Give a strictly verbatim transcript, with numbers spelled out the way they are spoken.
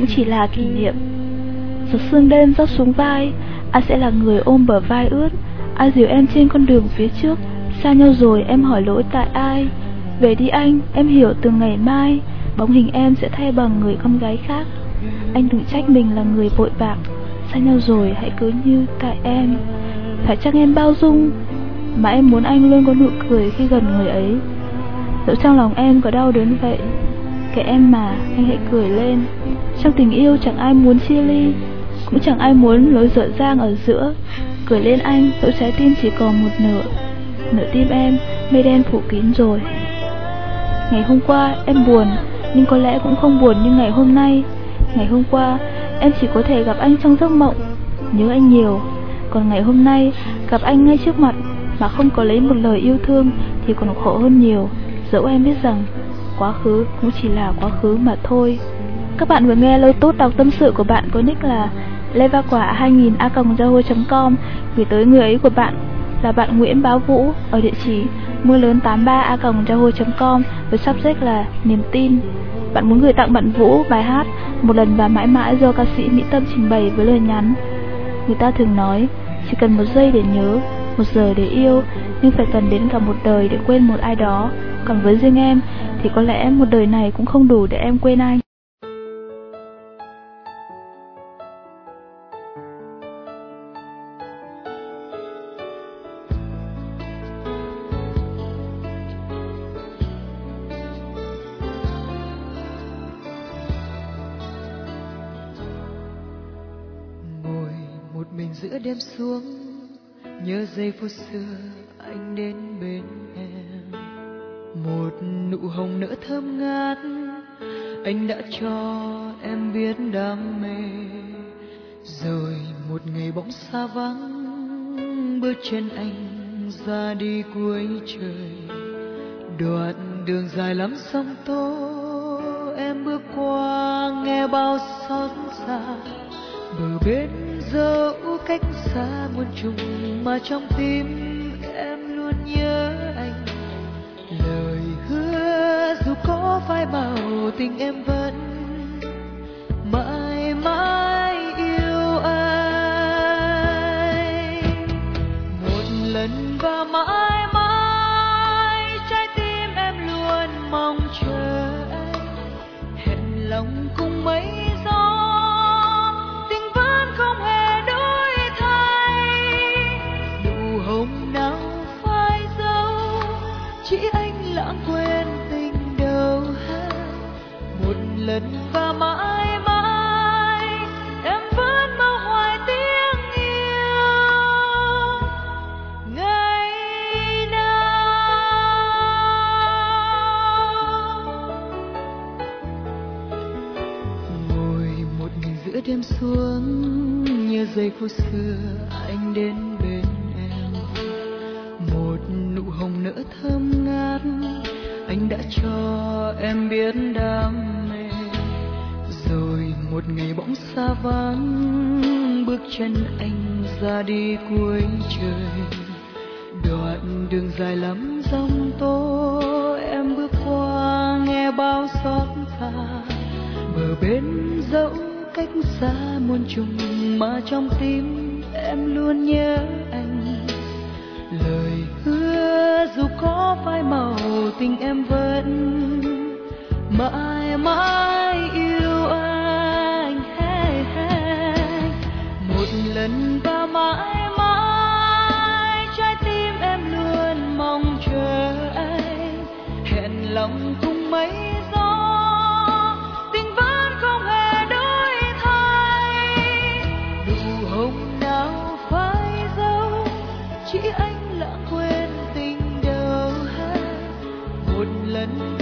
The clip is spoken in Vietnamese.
chỉ là kỷ niệm. Giọt sương đêm rớt xuống vai, ai sẽ là người ôm bờ vai ướt, ai dìu em trên con đường phía trước. Xa nhau rồi em hỏi lỗi tại ai. Về đi anh, em hiểu từ ngày mai bóng hình em sẽ thay bằng người con gái khác. Anh đừng trách mình là người vội bạc. Xa nhau rồi hãy cứ như tại em. Phải chăng em bao dung mà em muốn anh luôn có nụ cười khi gần người ấy. Dẫu trong lòng em có đau đớn vậy, kệ em mà, anh hãy cười lên. Trong tình yêu chẳng ai muốn chia ly, cũng chẳng ai muốn lối dở dang ở giữa. Cười lên anh, dẫu trái tim chỉ còn một nửa. Nửa tim em, mây đen phủ kín rồi. Ngày hôm qua em buồn, nhưng có lẽ cũng không buồn như ngày hôm nay. Ngày hôm qua em chỉ có thể gặp anh trong giấc mộng, nhớ anh nhiều. Còn ngày hôm nay gặp anh ngay trước mặt mà không có lấy một lời yêu thương thì còn khổ hơn nhiều. Dẫu em biết rằng quá khứ cũng chỉ là quá khứ mà thôi. Các bạn vừa nghe lời tốt đọc tâm sự của bạn có nick là levaquả hai nghìn a còng yahoo chấm com gửi tới người ấy của bạn là bạn Nguyễn Bá Vũ ở địa chỉ mưa lớn tám mươi ba a còng yahoo chấm com với subject là niềm tin. Bạn muốn gửi tặng bạn Vũ bài hát Một lần và mãi mãi do ca sĩ Mỹ Tâm trình bày với lời nhắn: người ta thường nói chỉ cần một giây để nhớ, một giờ để yêu, nhưng phải cần đến cả một đời để quên một ai đó. Còn với riêng em thì có lẽ một đời này cũng không đủ để em quên anh. Ngồi một mình giữa đêm xuống, nhớ giây phút xưa anh đến bên em. Một nụ hồng nở thơm ngát, anh đã cho em biết đam mê. Rồi một ngày bỗng xa vắng, bước chân anh ra đi cuối trời. Đoạn đường dài lắm sóng tố, em bước qua nghe bao xót xa. Bờ bên dẫu cách xa muôn trùng, mà trong tim em luôn nhớ anh. Lời hứa dù có phai màu, tình em vẫn mãi mãi yêu anh. Một lần và mãi mãi, trái tim em luôn mong chờ anh. Hẹn lòng cùng mấy gió, tình vẫn không hề đổi thay. Nụ hồng nào phai dấu, chỉ anh lãng quên tình đầu ha. Một lần và mãi mãi, em vẫn mơ hoài tiếng yêu ngày nào. Ngồi một mình giữa đêm xuống, nhớ giây phút xưa anh đến bên em. Một nụ hồng nở thơm ngát, anh đã cho em biết đam mê. Rồi một ngày bỗng xa vắng, bước chân anh ra đi cuối trời. Đoạn đường dài lắm giông tố, em bước qua nghe bao xót xa. Bờ bên dẫu cách xa muôn trùng, mà trong tim em luôn nhớ anh. Lời hứa dù có phai màu, tình em vẫn mãi mãi yêu anh. Hey, hey. Một lần và mãi mãi, trái tim em luôn mong chờ anh. Hẹn lòng cùng mấy gió, tình vẫn không hề đổi thay. Nụ hồng nào phai dấu, chỉ anh lãng quên tình đầu ha. Một lần